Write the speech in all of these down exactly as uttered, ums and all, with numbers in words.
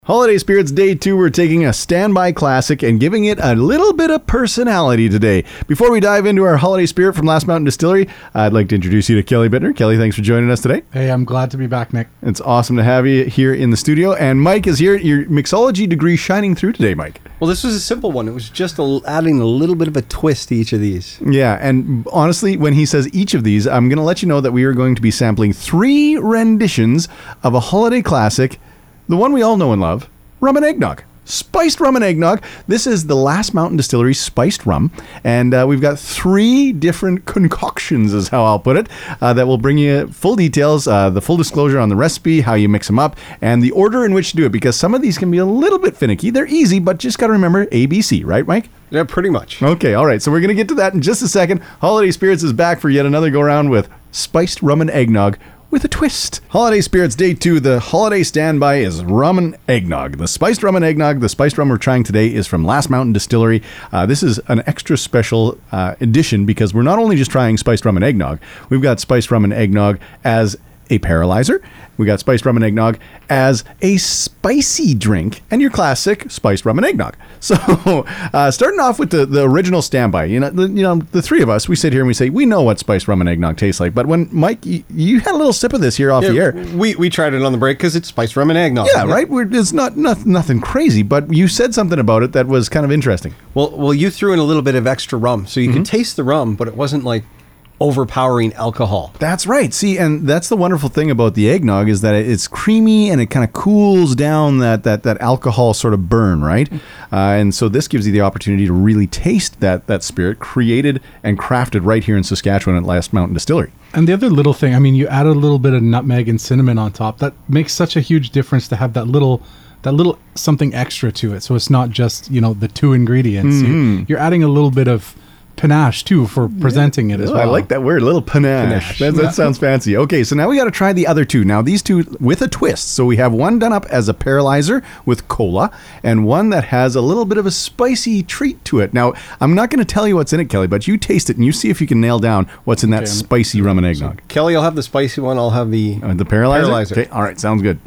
Holiday Spirits Day two, we're taking a standby classic and giving it a little bit of personality today. Before we dive into our Holiday Spirit from Last Mountain Distillery, I'd like to introduce you to Kelly Bittner. Kelly, thanks for joining us today. Hey, I'm glad to be back, Nick. It's awesome to have you here in the studio. And Mike is here, your mixology degree shining through today, Mike. Well, this was a simple one. It was just a, adding a little bit of a twist to each of these. Yeah, and honestly, when he says each of these, I'm going to let you know that we are going to be sampling three renditions of a holiday classic, the one we all know and love, rum and eggnog. Spiced rum and eggnog. This is the Last Mountain Distillery spiced rum. And uh, we've got three different concoctions, is how I'll put it, uh, that will bring you full details, uh, the full disclosure on the recipe, how you mix them up, and the order in which to do it, because some of these can be a little bit finicky. They're easy, but just got to remember A B C, right, Mike? Yeah, pretty much. Okay, all right. So we're going to get to that in just a second. Holiday Spirits is back for yet another go-around with spiced rum and eggnog with a twist. Holiday Spirits Day two, the holiday standby is rum and eggnog. The spiced rum and eggnog, the spiced rum we're trying today is from Last Mountain Distillery. Uh, this is an extra special uh, edition because we're not only just trying spiced rum and eggnog, we've got spiced rum and eggnog as a paralyzer. We got spiced rum and eggnog as a spicy drink, and your classic spiced rum and eggnog. So, uh, starting off with the, the original standby, you know, the, you know, the three of us, we sit here and we say we know what spiced rum and eggnog tastes like. But when Mike, you, you had a little sip of this here off Yeah, the air. We we tried it on the break because it's spiced rum and eggnog. Yeah, right. We're, it's not, not nothing crazy, but you said something about it that was kind of interesting. Well, well, you threw in a little bit of extra rum, so you Mm-hmm. could taste the rum, but it wasn't like overpowering alcohol. That's right. See, and that's the wonderful thing about the eggnog is that it's creamy and it kind of cools down that that that alcohol sort of burn, right? Uh, and so this gives you the opportunity to really taste that that spirit created and crafted right here in Saskatchewan at Last Mountain Distillery. And the other little thing, I mean, you add a little bit of nutmeg and cinnamon on top. That makes such a huge difference to have that little that little something extra to it. So it's not just, you know, the two ingredients. Mm-hmm. You, you're adding a little bit of panache too for presenting it as Oh, well. I like that word, a little panache. Panache. That, that sounds fancy. Okay, so now we got to try the other two. Now these two with a twist. So we have one done up as a paralyzer with cola, and one that has a little bit of a spicy treat to it. Now I'm not going to tell you what's in it, Kelly, but you taste it and you see if you can nail down what's in that Okay, spicy rum and eggnog. Kelly, I'll have the spicy one. I'll have the Uh, the paralyzer? Paralyzer. Okay, all right, sounds good.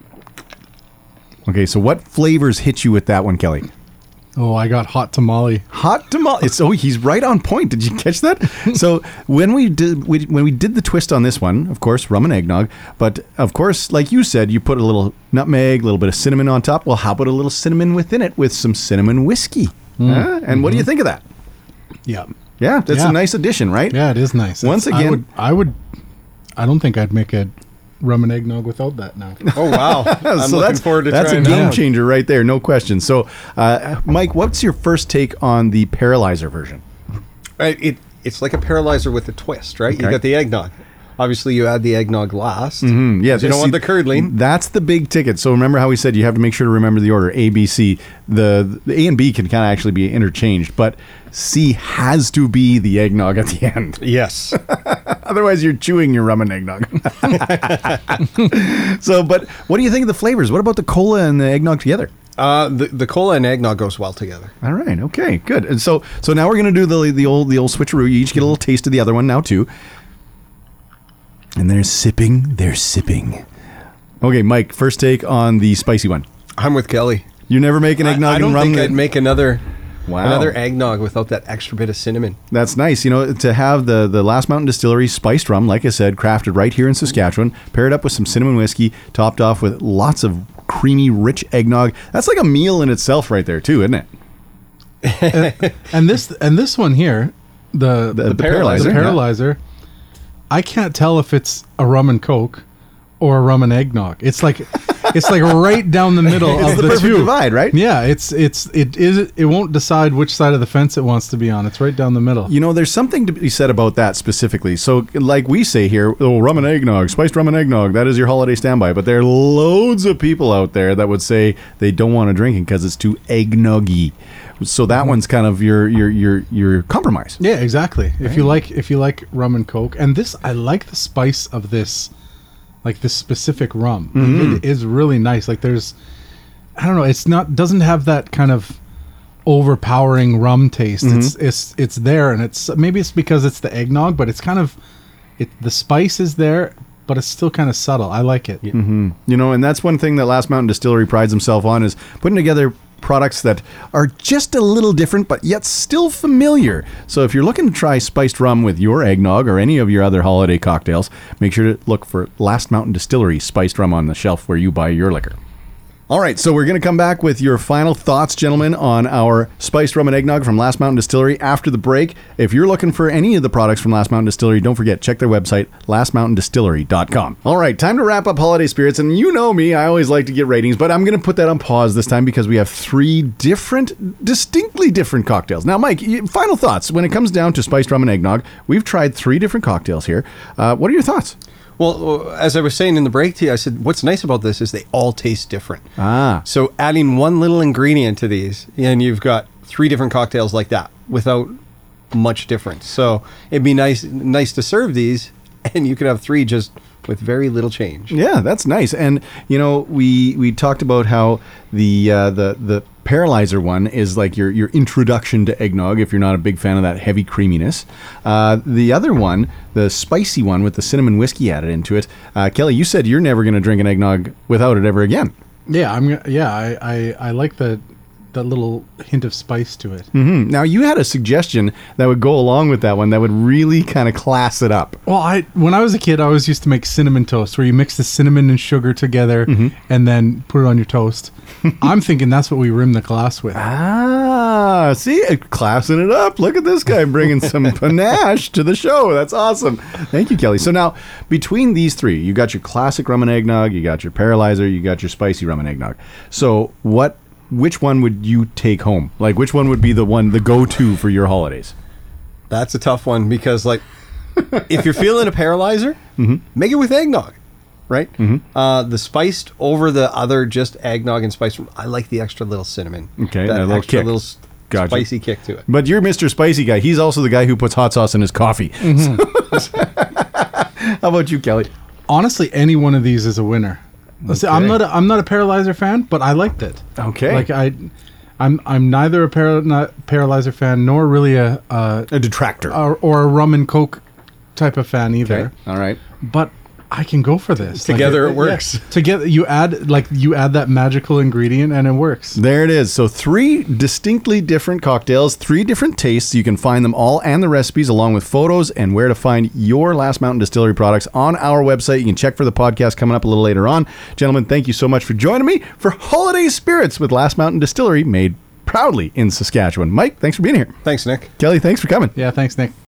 Okay, so what flavors hit you with that one, Kelly? Oh, I got hot tamale. Hot tamale. It's oh, he's right on point. Did you catch that? So when we did we, when we did the twist on this one, of course, rum and eggnog. But of course, like you said, you put a little nutmeg, a little bit of cinnamon on top. Well, how about a little cinnamon within it with some cinnamon whiskey? Huh? And what do you think of that? Yeah. Yeah, that's Yeah. a nice addition, right? Yeah, it is nice. Once It's- again- I would, I would, I don't think I'd make a rum and eggnog without that now. Oh wow! I'm so looking that's forward to that's a trying game that. changer right there, no question. So, uh, Mike, what's your first take on the paralyzer version? Right, it it's like a paralyzer with a twist, right? Okay. You got the eggnog. Obviously, you add the eggnog last. Mm, yeah, you don't see, want the curdling. That's the big ticket. So remember how we said you have to make sure to remember the order A, B, C. The, the A and B can kind of actually be interchanged, but C has to be the eggnog at the end. Yes. Otherwise, you're chewing your rum and eggnog. So, but what do you think of the flavors? What about the cola and the eggnog together? Uh, the the cola and eggnog goes well together. All right, okay, good. And so, so now we're gonna do the the old the old switcheroo. You each get a little taste of the other one now too. And they're sipping, they're sipping. Okay, Mike, first take on the spicy one. I'm with Kelly. You never make an eggnog I, I don't and rum. think that- I'd make another Wow. another eggnog without that extra bit of cinnamon. That's nice. You know, to have the, the Last Mountain Distillery spiced rum, like I said, crafted right here in Saskatchewan, paired up with some cinnamon whiskey, topped off with lots of creamy, rich eggnog. That's like a meal in itself right there, too, isn't it? and this and this one here, the The, the paralyzer, the yeah. paralyzer, I can't tell if it's a rum and coke or a rum and eggnog. It's like it's like right down the middle It's of the the, perfect two. divide, right? Yeah, it's it's it is it won't decide which side of the fence it wants to be on. It's right down the middle. You know, there's something to be said about that specifically. So, like we say here, oh, rum and eggnog, spiced rum and eggnog, that is your holiday standby. But there are loads of people out there that would say they don't want to drink it because it's too eggnoggy. So that one's kind of your your your your compromise. Yeah, exactly. If you like if you like rum and coke, and this I like the spice of this, like this specific rum. Mm-hmm. It is really nice. Like there's, I don't know, it's not doesn't have that kind of overpowering rum taste. Mm-hmm. It's it's it's there, and it's maybe it's because it's the eggnog, but it's kind of it. The spice is there, but it's still kind of subtle. I like it. You know, and that's one thing that Last Mountain Distillery prides himself on, is putting together products that are just a little different, but yet still familiar. So if you're looking to try spiced rum with your eggnog or any of your other holiday cocktails, make sure to look for Last Mountain Distillery spiced rum on the shelf where you buy your liquor. All right, so we're going to come back with your final thoughts, gentlemen, on our spiced rum and eggnog from Last Mountain Distillery after the break. If you're looking for any of the products from Last Mountain Distillery, don't forget, check their website, last mountain distillery dot com. All right, time to wrap up Holiday Spirits, and you know me, I always like to get ratings, but I'm going to put that on pause this time because we have three different, distinctly different cocktails. Now, Mike, y- final thoughts. When it comes down to spiced rum and eggnog, we've tried three different cocktails here. Uh, what are your thoughts? Well, as I was saying in the break to you, I said, what's nice about this is they all taste different. Ah. So adding one little ingredient to these, and you've got three different cocktails like that without much difference. So it'd be nice nice to serve these, and you could have three just with very little change. Yeah, that's nice. And you know, we we talked about how the uh, the the Paralyzer one is like your your introduction to eggnog if you're not a big fan of that heavy creaminess. Uh, the other one, the spicy one with the cinnamon whiskey added into it. Uh, Kelly, you said you're never going to drink an eggnog without it ever again. Yeah, I'm. gonna- Yeah, I, I, I like the that little hint of spice to it. Hmm. Now you had a suggestion that would go along with that one that would really kind of class it up. Well, I when I was a kid, I always used to make cinnamon toast, where you mix the cinnamon and sugar together and then put it on your toast. I'm thinking that's what we rim the glass with. Ah, see, uh, classing it up. Look at this guy bringing some panache to the show. That's awesome. Thank you, Kelly. So now, between these three, you got your classic rum and eggnog, you got your Paralyzer, you got your spicy rum and eggnog. So what? Which one would you take home? Like, which one would be the one, the go-to for your holidays? That's a tough one because, like, if you're feeling a Paralyzer, make it with eggnog, right? Uh, the spiced over the other just eggnog and spice. I like the extra little cinnamon. Okay, that a little extra kick. little s- Gotcha. spicy kick to it. But you're Mister Spicy guy. He's also the guy who puts hot sauce in his coffee. How about you, Kelly? Honestly, any one of these is a winner. Let's see, I'm Okay. not a, I'm not a Paralyzer fan, but I liked it. Okay. Like I, I'm I'm neither a para, not Paralyzer fan nor really a, a A detractor. or, or a rum and coke type of fan either. Okay. All right. But I can go for this. Together Like, it works. yeah, together you add like you add that magical ingredient and it works. There it is. So three distinctly different cocktails, three different tastes. You can find them all and the recipes along with photos and where to find your Last Mountain Distillery products on our website. You can check for the podcast coming up a little later on. Gentlemen, thank you so much for joining me for Holiday Spirits with Last Mountain Distillery, made proudly in Saskatchewan. Mike, thanks for being here. Thanks, Nick. Kelly, thanks for coming. Yeah, thanks, Nick.